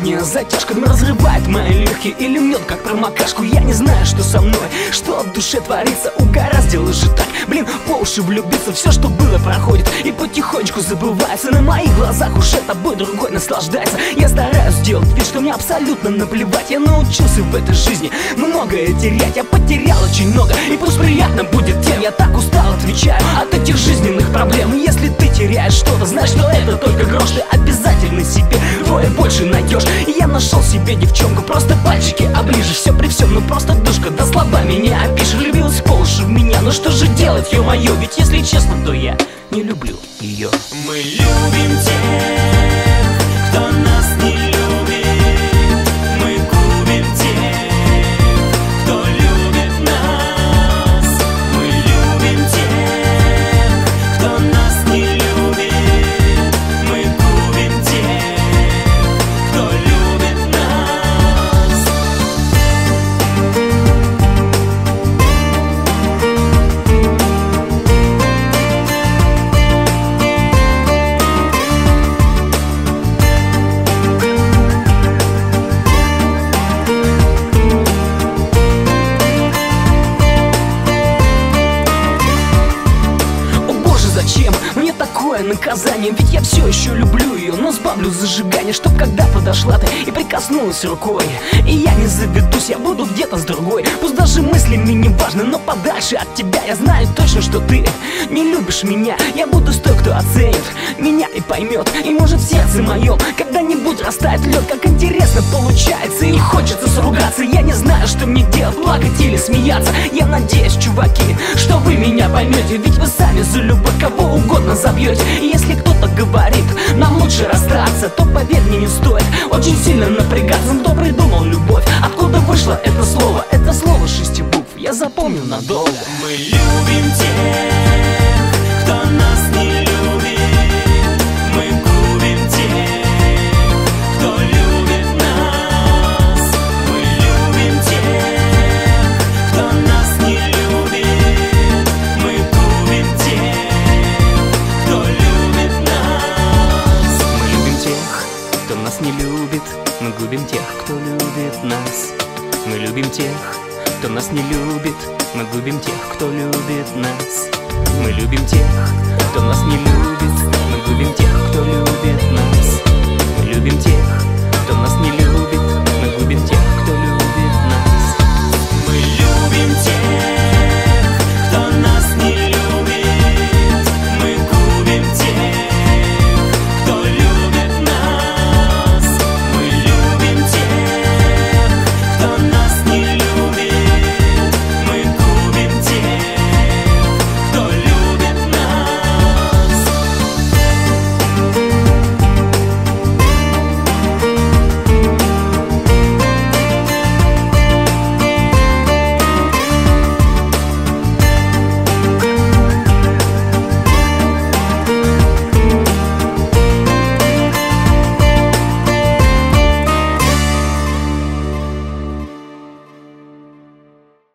дыхание, затяжка разрывает мои легкие и льет как промокашку. Я не знаю, что со мной, что в душе творится. Угораздило же так, блин, по уши влюбиться. Все, что было, проходит и потихонечку забывается. На моих глазах уже тобой другой наслаждается. Я стараюсь сделать вид, что мне абсолютно наплевать. Я научился в этой жизни многое терять. Я потерял очень много, и пусть приятно будет тем. Я так устал, отвечаю, от этих жизненных проблем. И если ты теряешь что-то, знай, что это только грош. Ты обязательно себе двое больше найдешь. И я нашел себе девчонку, просто пальчики оближешь. Все при всем, ну просто душка, да словами не опишешь. Влюбилась по уши в меня, ну что же делать, ё-моё? Ведь если честно, то я не люблю ее. Мы любим тех, кто нас не любит. Мы губим тех, кто любит нас. Мы любим тех, кто нас не любит. Мы губим тех, кто любит нас. Зачем мне такое наказание? Ведь я все еще люблю ее, но сбавлю зажигание, чтоб когда подошла ты и прикоснулась рукой. И я не заведусь, я буду где-то с другой. Пусть даже мыслями не важны, но подальше от тебя. Я знаю точно, что ты не любишь меня. Я буду с той, кто оценит меня и поймет. И может в сердце моем когда-нибудь растает лед. Как интересно получается, и хочется сругаться. Я не знаю, что мне делать, плакать или смеяться. Я надеюсь, чуваки, что вы меня поймете. Ведь вы сами за любовь кого угодно забьете. И если кто-то говорит, нам лучше расстаться, то поверь мне, не стоит очень сильно напрягаться. Кто придумал любовь? Откуда вышло это слово? Это слово 6 букв, я запомнил надолго. Мы любим тех, кто нас не любит. Мы губим тех, кто любит нас. Мы любим тех, кто нас не любит. Мы губим тех, кто любит нас. Мы любим тех, кто нас не любит. Мы губим тех, кто любит нас. Мы любим тех, кто нас не любит. Мы губим тех, кто любит нас. Мы любим тех, кто нас не любит. Мы губим тех, кто любит нас. Мы любим тех, кто нас не любит. Мы губим тех, кто любит.